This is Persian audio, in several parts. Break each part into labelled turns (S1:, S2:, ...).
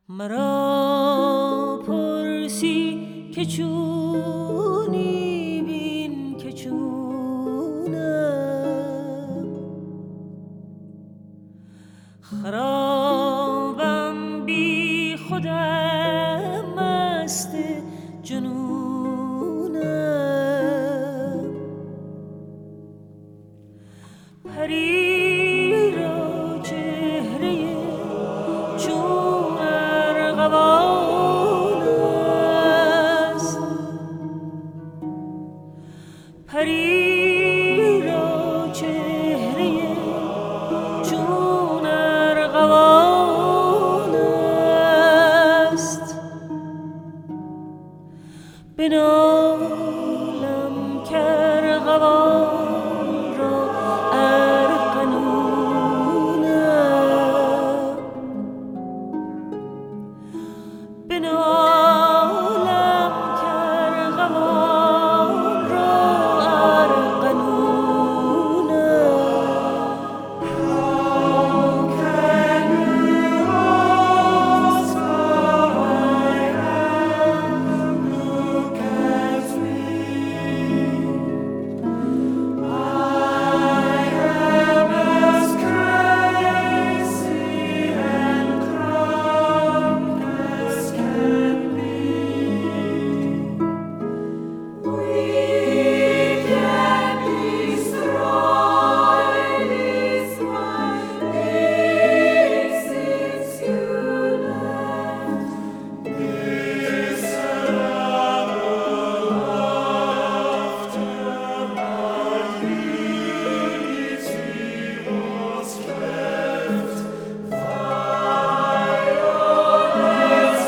S1: مرا پرسی که چونی بین که چونم خرابم بی خودم مست جنونم پری را چهره چون ارغوان است پری را چهره چون ارغوان است بنالم که ارغوان را ارغنونم بنالم که ارغوان را ارغنونم How can you ask how I am? Look at me. I am as crazy and drunk as can be. We can destroy this life since you left. This laughter, our unity was cleft. Violets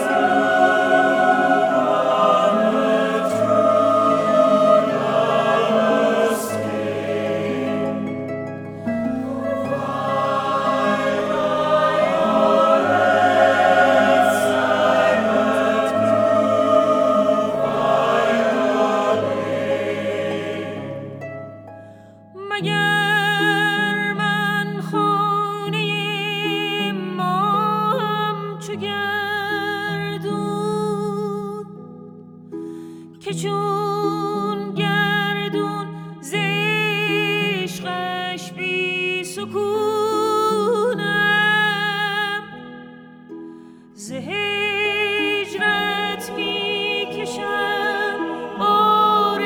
S1: مگر من خانه ماهم چو گردون که چون گردون ز عشقش بی سکونم ز هجرت می کشم بار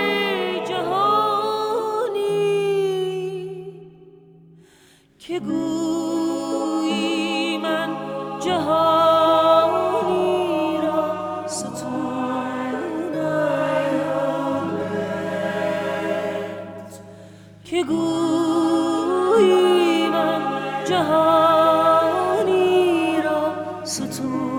S1: جهانی که گویی من جهانی را ستونم که گویی من جهانی را ستونم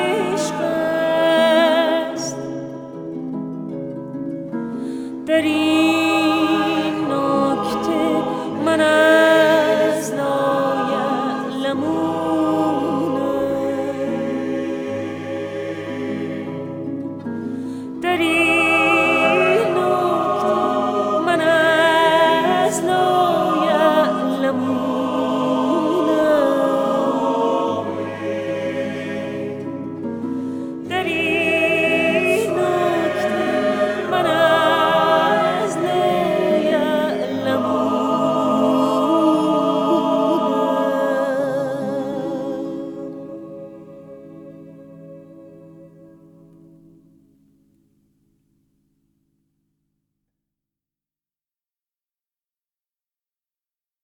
S1: داری